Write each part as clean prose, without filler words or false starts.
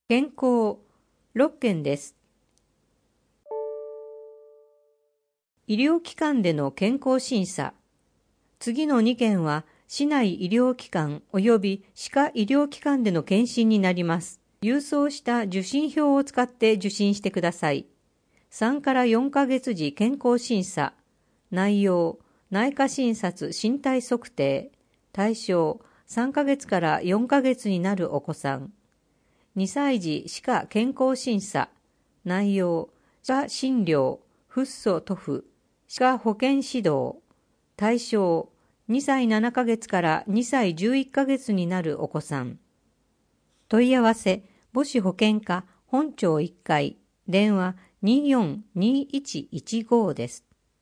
健康6件です。医療機関での健康審査。次の2件は市内医療機関及び歯科医療機関での検診になります。郵送した受診票を使って受診してください。3から4ヶ月時健康審査。内容、内科診察身体測定。対象、3ヶ月から4ヶ月になるお子さん。2歳児歯科健康審査。内容、歯科診療、フッ素塗布、歯科保健指導。対象、2歳7ヶ月から2歳11ヶ月になるお子さん。問い合わせ、母子保健課本町1階、電話242115です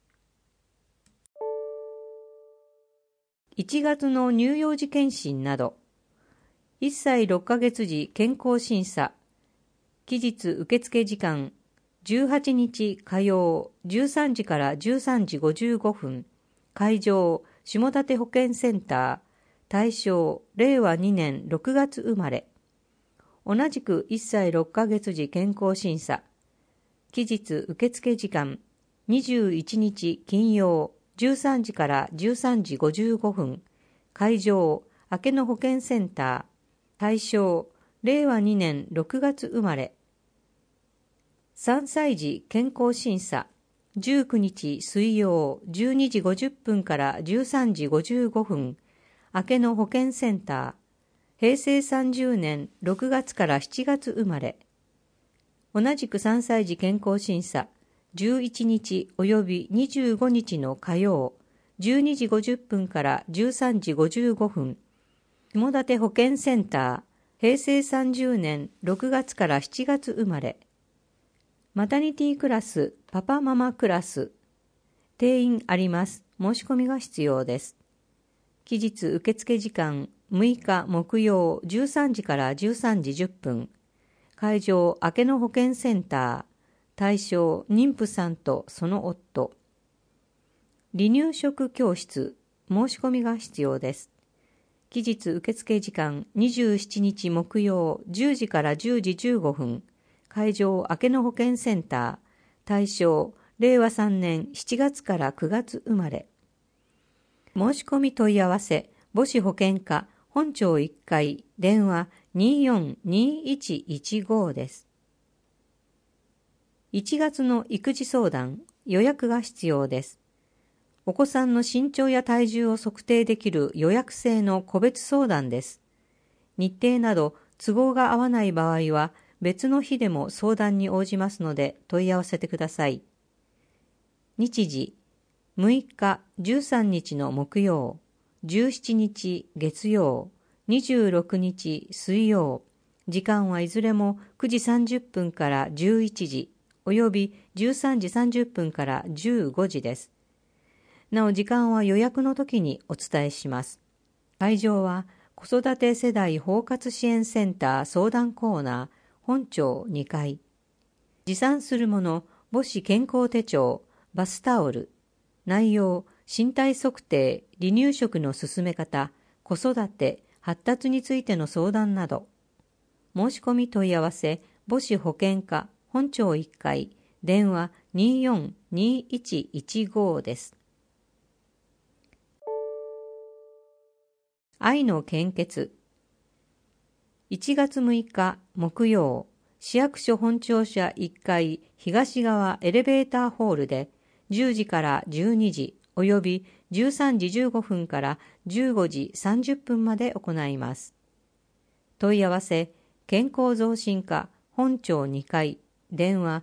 。1月の乳幼児検診など、1歳6ヶ月時健康審査。期日受付時間、18日火曜13時から13時55分。会場、下館保健センター。対象、令和2年6月生まれ。同じく1歳6ヶ月時健康審査。期日受付時間、21日金曜13時から13時55分。会場、明野保健センター。対象、令和2年6月生まれ。3歳児健康審査。19日水曜12時50分から13時55分。明野保健センター。平成30年6月から7月生まれ。同じく3歳児健康審査。11日及び25日の火曜12時50分から13時55分。下館保健センター。平成30年6月から7月生まれ。マタニティクラス、パパママクラス。定員あります。申し込みが必要です。期日受付時間、6日木曜13時から13時10分。会場、明野保健センター。対象、妊婦さんとその夫。離乳食教室。申し込みが必要です。期日受付時間、27日木曜10時から10時15分。会場、明野保健センター。対象、令和3年7月から9月生まれ。申し込み問い合わせ、母子保健課本町1階、電話242115です。1月の育児相談、予約が必要です。お子さんの身長や体重を測定できる予約制の個別相談です。日程など都合が合わない場合は別の日でも相談に応じますので問い合わせてください。日時、6日13日の木曜、17日月曜、26日水曜。時間はいずれも9時30分から11時、および13時30分から15時です。なお時間は予約の時にお伝えします。会場は子育て世代包括支援センター相談コーナー本町2階。持参するもの、母子健康手帳、バスタオル。内容、身体測定、離乳食の進め方、子育て、発達についての相談など。申し込み問い合わせ、母子保健課本町1階、電話242115です。愛の献血。1月6日木曜、市役所本庁舎1階東側エレベーターホールで10時から12時および13時15分から15時30分まで行います。問い合わせ、健康増進課本庁2階、電話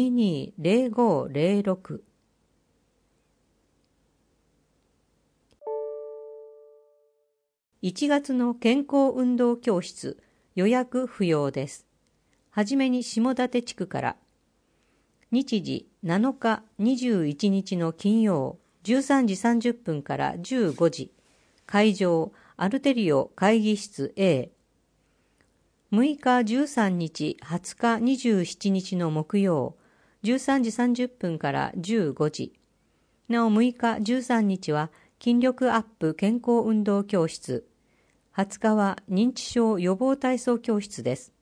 220506。1月の健康運動教室、予約不要です。はじめに下館地区から。日時7日21日の金曜13時30分から15時。会場、アルテリオ会議室 A。6日13日20日27日の木曜13時30分から15時。なお6日13日は筋力アップ健康運動教室。20日は認知症予防体操教室です。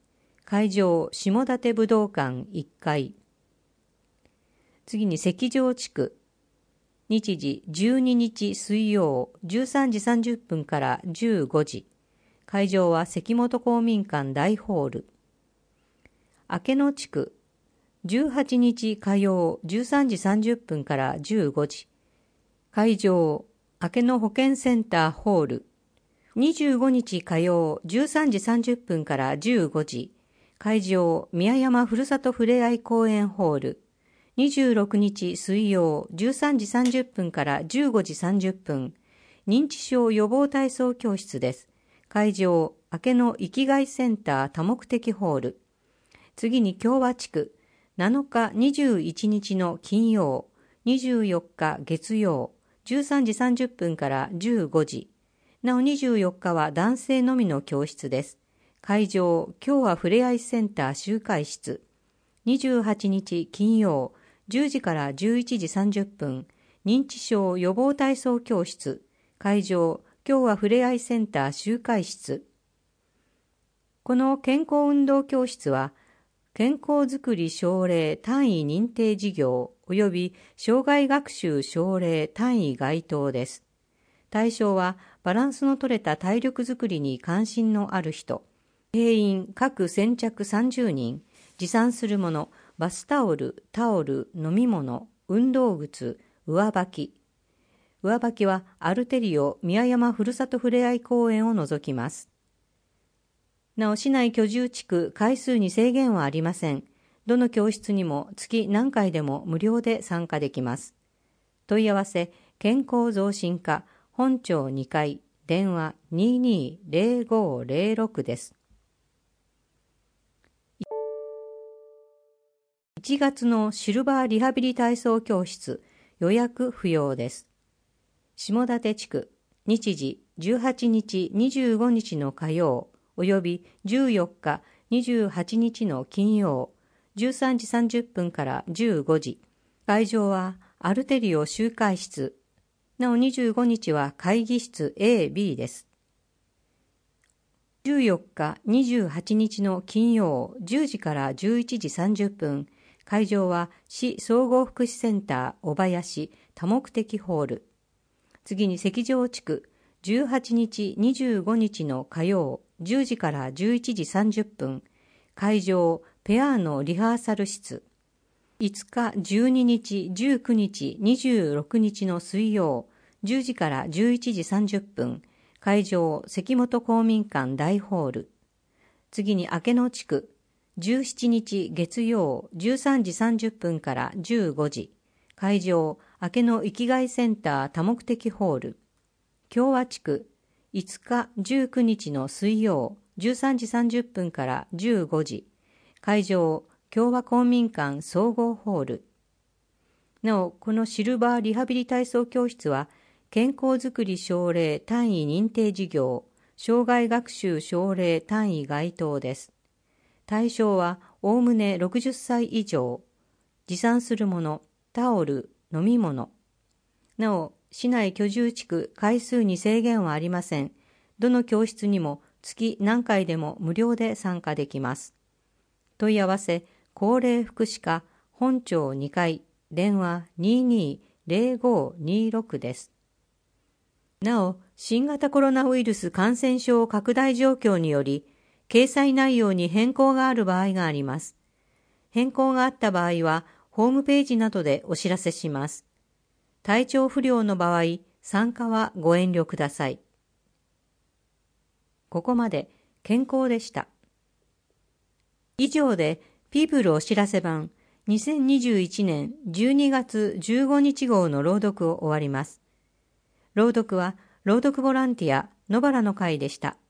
会場下館武道館1階。次に石城地区。日時12日水曜13時30分から15時。会場は関本公民館大ホール。明野地区。18日火曜13時30分から15時。会場明野保健センターホール。25日火曜13時30分から15時。会場宮山ふるさとふれあい公園ホール。26日水曜13時30分から15時30分。認知症予防体操教室です。会場明野生きがいセンター多目的ホール。次に共和地区。7日21日の金曜、24日月曜、13時30分から15時。なお24日は男性のみの教室です。会場、共和ふれあいセンター集会室。28日金曜、10時から11時30分、認知症予防体操教室。会場、共和ふれあいセンター集会室。この健康運動教室は、健康づくり奨励単位認定事業及び障害学習奨励単位該当です。対象はバランスの取れた体力づくりに関心のある人、定員各先着30人、持参するもの、バスタオル、タオル、飲み物、運動靴、上履き。上履きはアルテリオ宮山ふるさとふれあい公園を除きます。なお市内居住地区回数に制限はありません。どの教室にも月何回でも無料で参加できます。問い合わせ、健康増進課本町2階、電話220506です。1月のシルバーリハビリ体操教室、予約不要です。下館地区、日時18日25日の火曜、および14日、28日の金曜、13時30分から15時。会場はアルテリオ集会室。なお25日は会議室 A、B です。14日、28日の金曜、10時から11時30分。会場は市総合福祉センター小林多目的ホール。次に石城地区、18日、25日の火曜、10時から11時30分。会場、ペアーノリハーサル室。5日、12日、19日、26日の水曜、10時から11時30分。会場、関本公民館大ホール。次に明野地区、17日月曜、13時30分から15時。会場、明野生きがいセンター多目的ホール。共和地区、5日19日の水曜、13時30分から15時。会場、共和公民館総合ホール。なお、このシルバーリハビリ体操教室は、健康づくり奨励単位認定事業、障害学習奨励単位該当です。対象は、おおむね60歳以上。持参するもの、タオル、飲み物。なお、市内居住地区回数に制限はありません。どの教室にも月何回でも無料で参加できます。問い合わせ、高齢福祉課本町2階、電話220526です。なお、新型コロナウイルス感染症拡大状況により、掲載内容に変更がある場合があります。変更があった場合は、ホームページなどでお知らせします。体調不良の場合、参加はご遠慮ください。ここまで健康でした。以上で、ピープルお知らせ版2021年12月15日号の朗読を終わります。朗読は、朗読ボランティア野原の会でした。